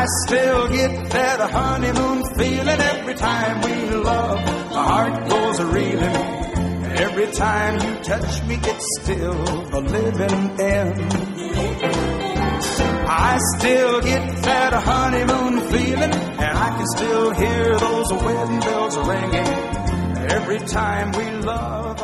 I still get that honeymoon feeling every time we love. My heart goes a-reeling. Every time you touch me, it's still a living end. I still get that honeymoon feeling, and I can still hear those wedding bells ringing every time we love.